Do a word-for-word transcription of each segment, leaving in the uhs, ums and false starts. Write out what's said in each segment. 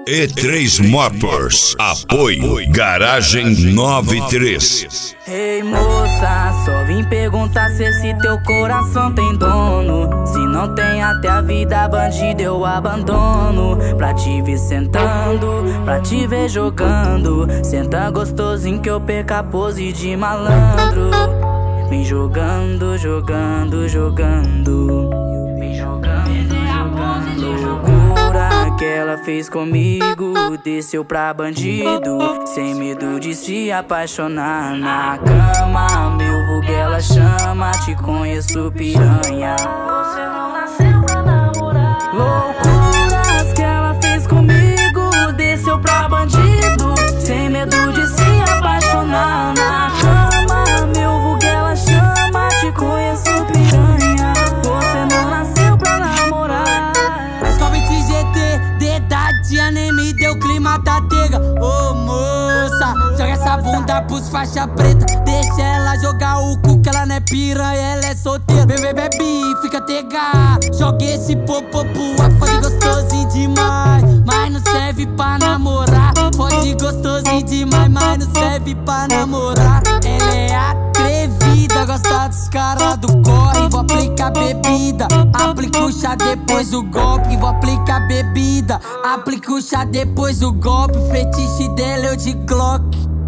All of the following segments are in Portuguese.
E três Motors, apoio Garagem noventa e três. Ei moça, só vim perguntar se esse teu coração tem dono. Se não tem, até a vida bandida eu abandono. Pra te ver sentando, pra te ver jogando. Senta gostosinho que eu perca a pose de malandro. Vem jogando, jogando, jogando. Vem jogando, jogando. Loucura que ela fez comigo, desceu pra bandido, sem medo de se apaixonar na cama. Meu vulgo ela chama, te conheço piranha. Você não nasceu pra namorar. Loucuras que ela fez comigo, desceu pra bandido, sem medo de se apaixonar na cama. Meu vulgo ela chama, te conheço piranha. Você não nasceu pra namorar. Somente G T, dedadinha nem me deu clima da tega. Ô moça, joga essa bunda pros faixa preta. Deixa ela jogar o cu que ela não é piranha, ela é solteira. Bebê, bebe, fica tega. Joga esse popô pro fode gostosinho demais, mas não serve pra namorar. Fode gostosinho demais, mas não serve pra namorar. Ela é atrevida, gosta dos caras do corre. Vou aplicar bebida, aplica o chá depois do golpe. Vou aplicar bebida, aplica o chá depois do golpe. Fetiche dela eu de Glock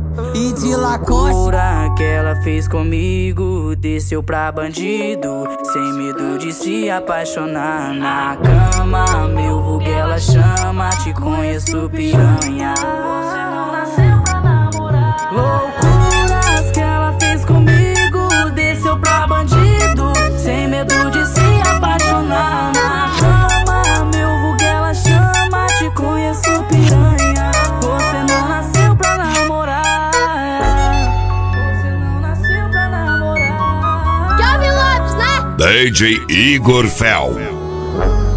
e de Lacoste. Loucura que ela fez comigo, desceu pra bandido, sem medo de se apaixonar na cama. Meu vulgo ela chama, te conheço piranha. Você não nasceu pra namorar. Loucuras que ela fez comigo, desceu pra bandido, sem medo de se apaixonar na cama. Meu vulgo ela chama, te conheço piranha. Você não nasceu pra namorar. Você não nasceu pra namorar. Calvin Lopes, né? D J Igor Fel.